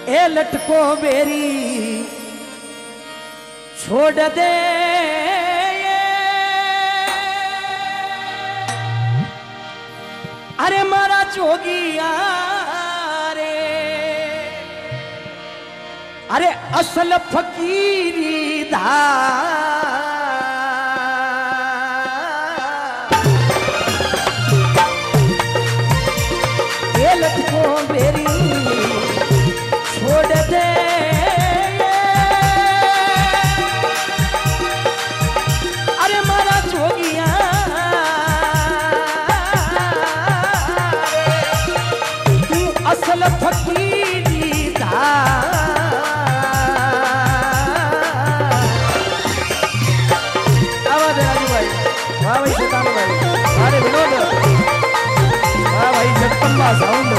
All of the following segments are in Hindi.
ए लटको बेरी छोड़ दे अरे मारा जोगिया रे अरे असल फकीरी धा ये लटको बेरी छोड़ दे अरे मारा जोगिया तू असल फकीरी धा वाह भाई शैतान भाई अरे विनोद वाह भाई जगदम्बा साउंड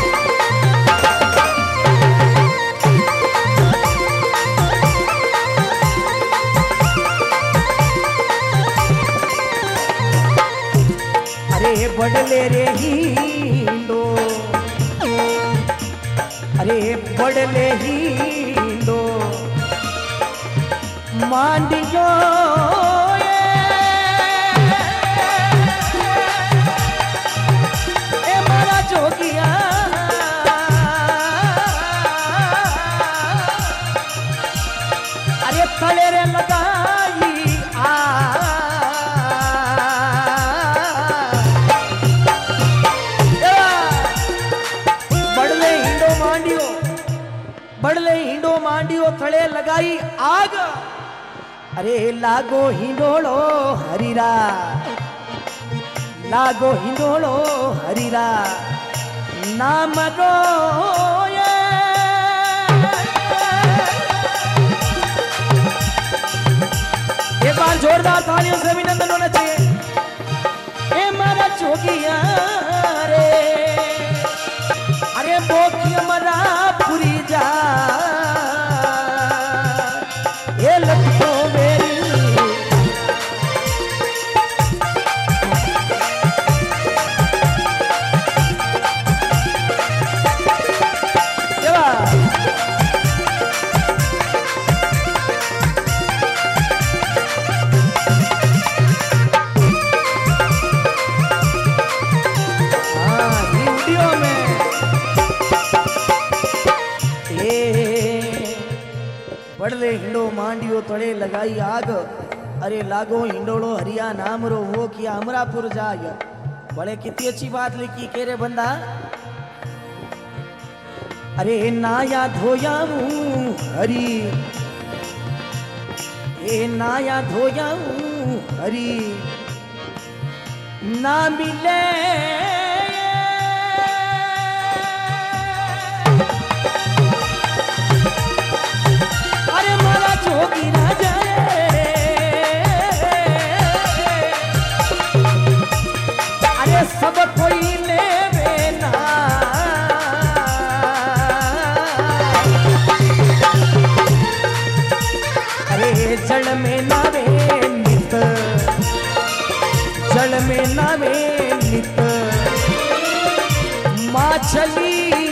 अरे बड़ले रे हिंदो अरे बड़ले हिंदो मांडियो जोगिया अरे तले रे लगाई बड़ले हिंडो मांडियो तले लगाई आग अरे लागो हिंडोलो हरीरा लागो हिंडोलो हरीरा नाम रो एक बार जोरदार तालियों से अभिनंदन होना चाहिए ए मारा जोगिया रे अरे बोकी मरा पूरी जा ये लटको बेरी बड़ले हिंडो मांडियो तड़े लगाई आग अरे लागो हिंडोलो हरिया नाम रो वो किया अमरापुर जाय बड़े कितनी अच्छी बात लिखी के रे बंदा अरे नाया धोया हरी ए नाया धोया हरी ना मिले जोगी ना जाए अरे सब कोई ले ना अरे जल में नावे नित जल में नावे नित माछली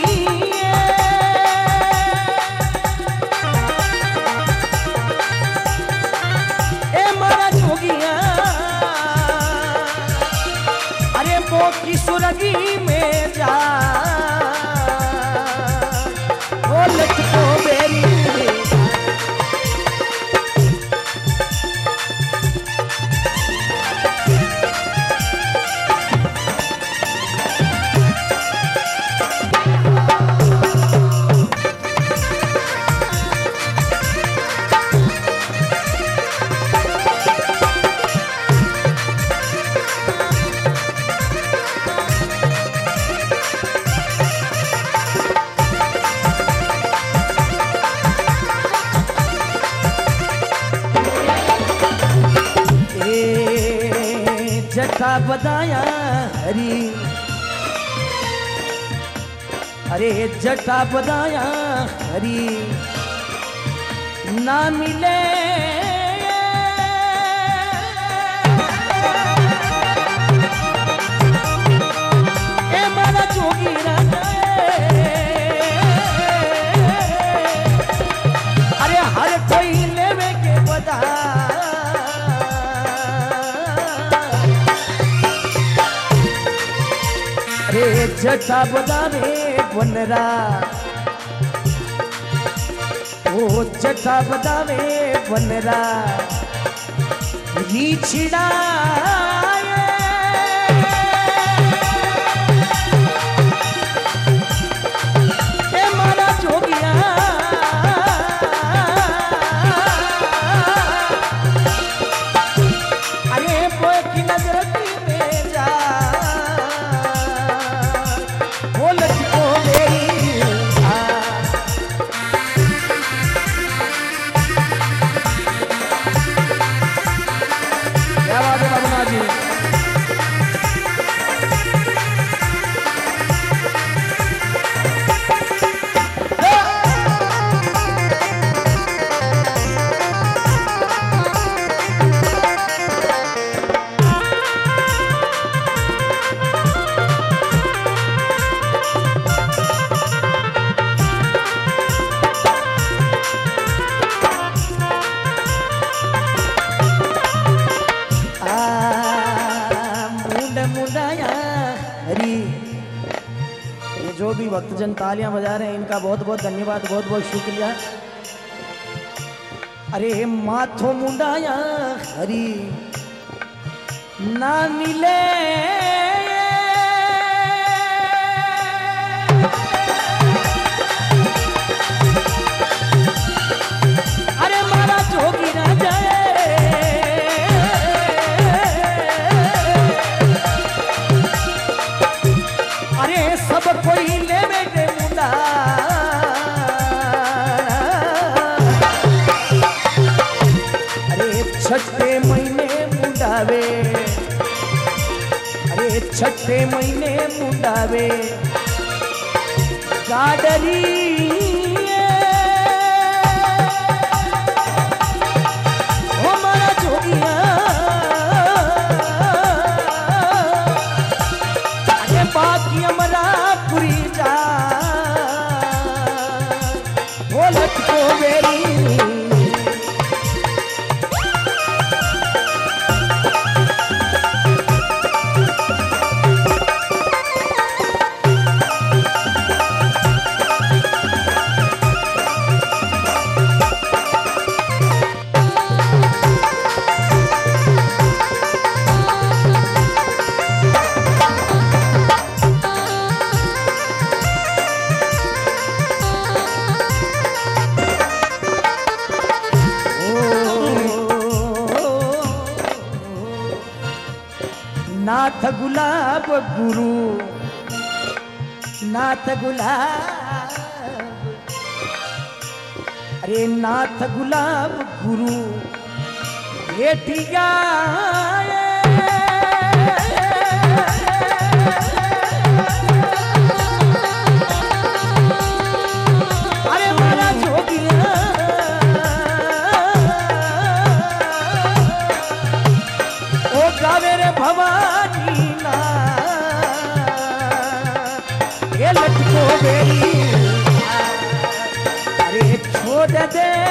अरे वो की सुरगी में जा वो लटको बेरी जटा बदाया हरी अरे जटा बदाया हरी ना मिले ए मारा जोगी ना जटा बजावे वनरा ओ जटा बजावे वनरा रीछड़ा मारा जोगिया अरे बोए की नजर में जा जो भी भक्तजन तालियां बजा रहे हैं इनका बहुत बहुत धन्यवाद, बहुत बहुत शुक्रिया। अरे माथो मुंडाया हरी ना मिले अरे मारा जोगी ना जाए अरे सब कोई ले बेटे मुंडा अरे छठे महीने मुंडावे अरे छठे महीने मुंडावे गाडरी ओ मारा जोगिया अरे बाकी हमारा पूरी जा वो लटको मेरी नाथ गुलाब गुरु नाथ गुलाब अरे नाथ गुलाब गुरु बेटिया अरे मारा जोगिया ओ गावे रे भवानी ना ये लटको बेरी अरे छोड़ दे